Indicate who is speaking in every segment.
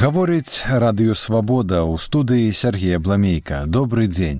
Speaker 1: Гаворыць радыё «Свабода», у студыі Сергей Абламейка. Добрый дзень.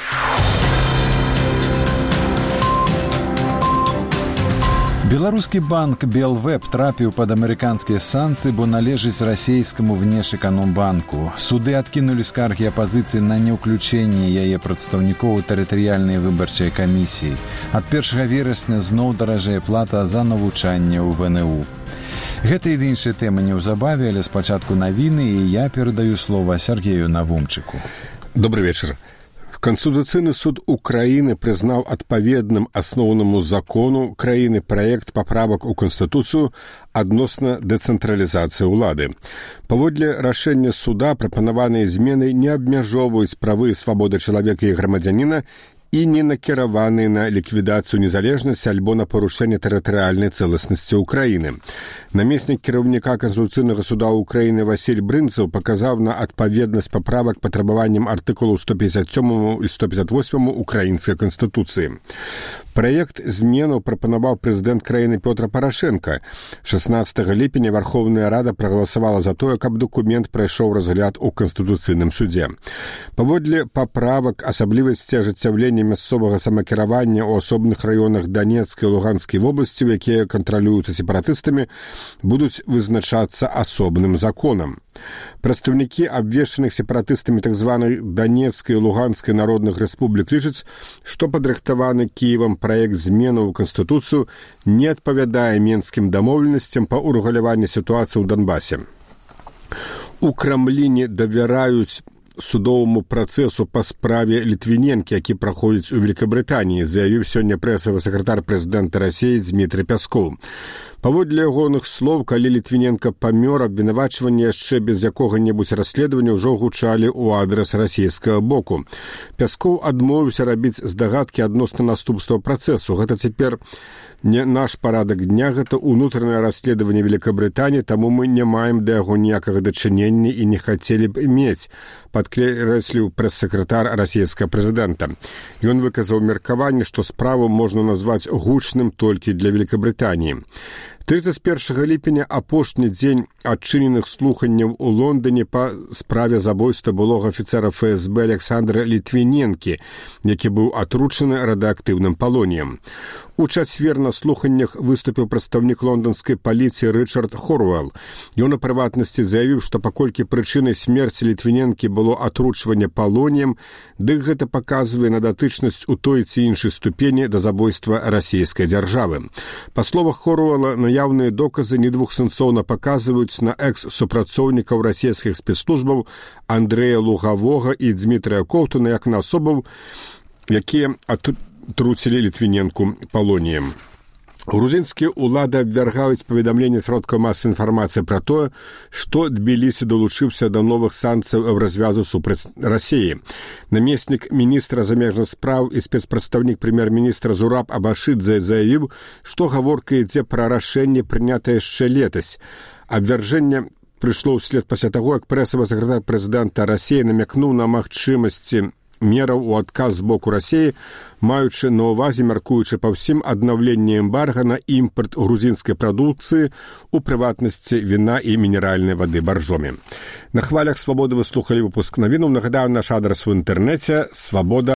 Speaker 1: Беларускі банк «Белвэб» трапіў пад амерыканскія санкцыі, бо належыць расейскаму внешэканомбанку. Суды адкінулі скаргі апазіцыі на неўключэнне яе прадстаўнікоў у тэрытарыяльнай выбарчай камісіі. Ад 1 верасня зноў даражэе плата за навучанне ў ВНУ. Гэта і іншыя тэмы неўзабаве, але спачатку навіны, і я перадаю слова Сергею Навумчыку.
Speaker 2: Добрый вечер. Конституцыйны суд Украины признал адпаведным асноўнаму закону краіны праект паправак у Конституцыю адносна дэцэнтралізацыі ўлады. Паводле рашэння суда прапанаваныя змены не абмяжоўваюць правы і свабоды чалавека і грамадзяніна і не накіраваны на ліквідацыю незалежнасці альбо на парушэнне тэрытарыяльнай цэласнасці Украіны. Намеснік кіраўніка Конституцыйнага суда Украіны Васіль Брынцаў паказаў на адпаведнасць паправак патрабаванням артыкулаў 157 і 158 Украінскай Канстытуцыі. Праект зменаў прапанаваў прэзідэнт краіны Пётр Парашенка. 16 ліпеня Верховная Рада прагаласавала за тое, каб дакумент прайшоў разгляд у Канстытуцыйным судзе. Паводле паправак асаблівасці ажыццяўлення мясцовага самакіравання ў асобных раёнах Данецкай і Луганскай вобласці, якія кантралююцца сепаратыстамі, будуць вызначацца асобным законам. Прадстаўнікі абвешчаных сепаратыстамі так званай Данецкай і Луганскай народных рэспублік лічаць, што падрыхтаваны Кіевам праект зменаў у Канстытуцыю не адпавядае менскім дамоўленасцям па ўрэгуляванні сітуацыі ў Донбасе. У Крамліне давяраюць судовому працэсу па справе Літвіненкі, які праходзіць у Великабрытаніі, заявіў сёння прэсавы сакратар прэзідэнта Расіі Дмітрый Пяскоў. Паводле ягоных слоў, калі Літвіненка памёр, абвінавачванні яшчэ без якога-небудзь расследавання ўжо гучалі ў адрас расійскага боку. Пяскоў адмовіўся рабіць здагадкі адносна наступства працэсу. Гэта цяпер не наш парадак дня, гэта ўнутранае расследаванне Великабрытаніі, таму мы не маем да яго ніякага дачынення і не хацелі б мець, падкрэсліў прэс-сакратар расійскага прэзідэнта. Ён выказаў меркаванне, што справу можна назваць гучным толькі для Великабрытаніі. 31 ліпеня апошні дзень адчыненых слуханняў у Лондоне па справе забойства былога афіцера ФСБ Александра Літвіненкі, які быў атручаны радыеактыўным палоніем. У чацвер на слуханнях выступіў прадстаўнік лонданскай паліцыі Рычард Хорвелл. Ён у прыватнасці заявіў, што паколькі прычынай смерці Літвіненкі было атручванне палоніем, дык гэта паказвае на датычнасць у той ці іншай ступені да забойства расійскай дзяржавы. Па словах Хорвелла, наяўныя доказы недвухсэнсоўна паказваюць на экс-супрацоўнікаў расійскіх спецслужбаў Андрэя Лугавога і Дмітрыя Коўтуна як на асобаў, якія атруцілі Літвіненку палоніем. Грузінскія ўлады абвяргаюць паведамленне сродкаў масавай інфармацыі пра тое, што Тбілісі далучыўся да новых санкцыяў развязу супраць Расіі. Намеснік міністра замежных спраў і спецпрадстаўнік прэм'ер-міністра Зураб Абашидзе заявіў, што гаворка ідзе пра рашэнне, прынятае яшчэ летась. Абвяржэнне прыйшло ўслед пасля таго, як прэсавы сакратар прэзідэнта Расіі намякнуў на магчымасці мераў у адказ з боку Расіі, маючы на ўвазе, мяркуючы па ўсім, аднаўленне эмбарга на імпарт грузінскай прадукцыі, у прыватнасці віна і мінеральнай вады баржомі. На хвалях «Свабоды» вы слухалі выпуск навінаў. Нагадаю, наш адрас у інтэрнэце свабода.